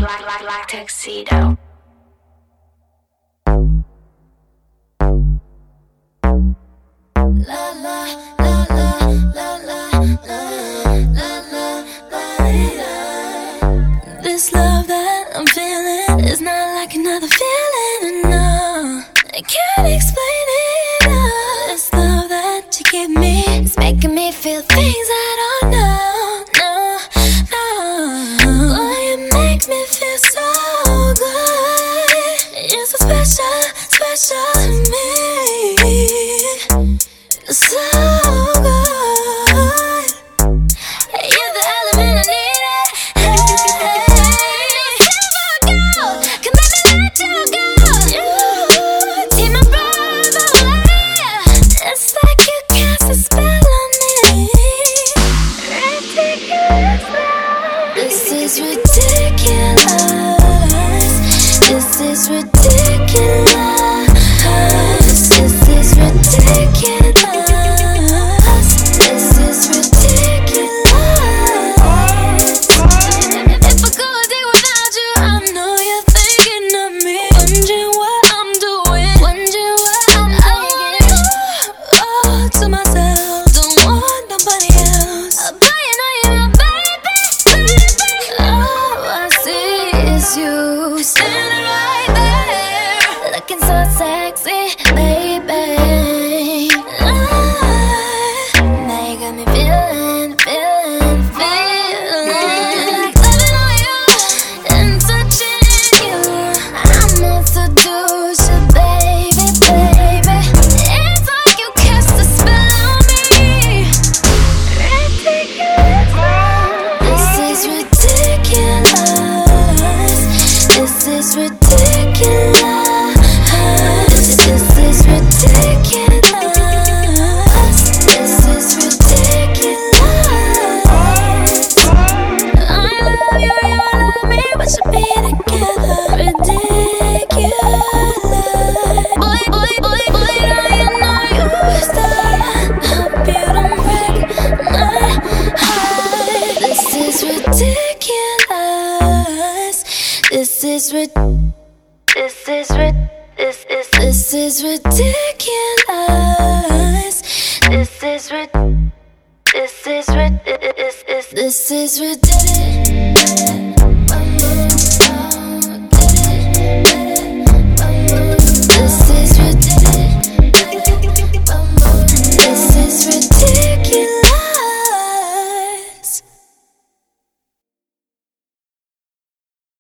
black tuxedo. La la la la la la la la la la. This love that I'm feeling is not like another feeling, no. I can't explain it, no. This love that you give me is making me feel things I don't know, no, no. Boy, it makes me feel so good. You're so special, special to me. So good. You're the element I needed. Hey, silver gold, can make me let you go. You take my breath away. It's like you cast a spell on me. Ridiculous love. This is ridiculous. This is ridiculous. This is ridiculous. You standing right there, looking so sexy, baby. Now you got me feeling like loving on you and touching you. I'm meant to do so, baby, baby. It's like you cast a spell on me. Ridiculous. This is ridiculous. This is ridiculous. This is ridiculous. This is ridiculous. I love you, you love me, we should be together. Ridiculous. Boy, now you know you're a star. Hope you don't break my heart. This is ridiculous. This is ridiculous. This is ridiculous. This is ridiculous.